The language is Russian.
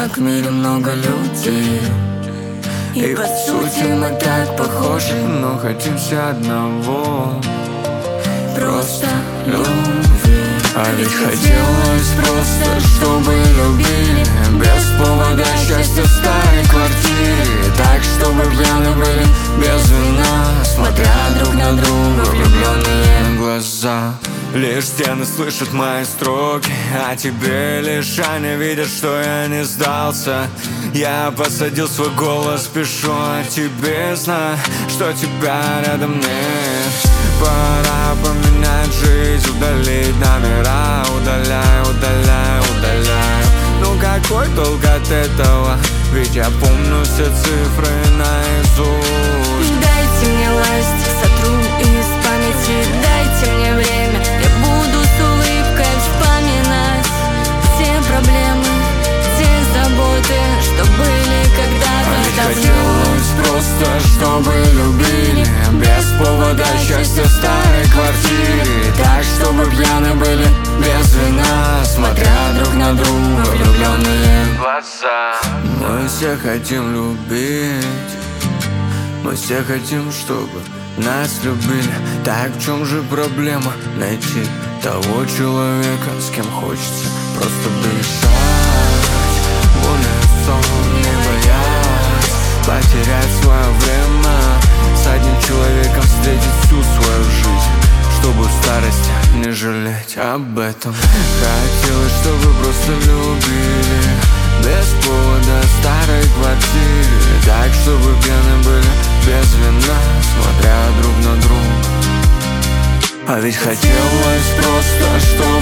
как в мире много людей, и по сути мы так похожи, но хотим все одного — просто любви. А ведь хотелось просто, чтобы любили без повода счастья в старой квартире. Так, чтобы пьяны были без вина, смотря друг на друга влюбленные глаза. Лишь стены слышат мои строки, а тебе лишь они видят, что я не сдался. Я посадил свой голос, пишу о тебе, знаю, что тебя рядом нет. Пора поменять жизнь, удалить номера. Удаляю, удаляю, удаляю. Ну какой толк от этого? Ведь я помню все цифры наизусть. Дайте мне ластик, сотру из памяти. Дайте мне время, я буду с улыбкой вспоминать все проблемы, те заботы, что были когда-то ведь давно. хотелось просто, чтобы любили без повода счастья в старой квартире. Так, чтобы пьяны были без вина, смотря друг на друга влюбленные глаза. Мы все хотим любить, мы все хотим, чтобы нас любили. Так в чем же проблема? Найти того человека, с кем хочется просто дышать, в унисон, не боясь потерять свое время, с одним человеком встретить всю свою жизнь, чтобы в старости не жалеть об этом. Хотелось, чтобы просто любили без повода в старой квартире. Так, чтобы пьяны были без вина, смотря друг на друга. А ведь хотелось просто, чтобы